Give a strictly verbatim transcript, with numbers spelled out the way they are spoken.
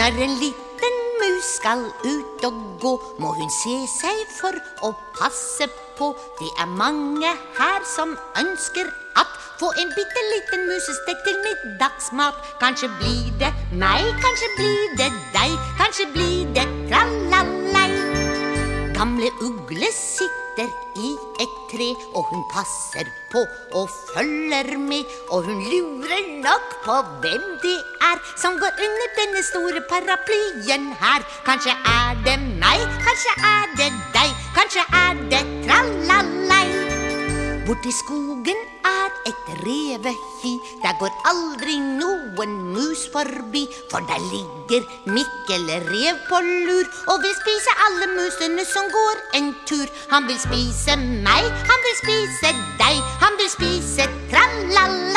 Når en liten mus skal ut og gå, må hun se seg for å passe på. Det er mange her som ønsker at få en bitteliten musestek til middagsmat. Kanskje blir det meg, kanskje blir det deg, kanskje blir det tralalei. Gamle ugle sitter i et tre, og hun passer på og følger med. Og hun lurer nok på hvem det er som går under denne store paraplyen her. Kanskje er det meg, kanskje er det deg, kanskje er det tralalei. Borti skogen er et revehy, der går aldri noen mus forbi. For der ligger Mikkel rev på lur, og vil spise alle musene som går en tur. Han vil spise meg, han vil spise deg, han vil spise tralala.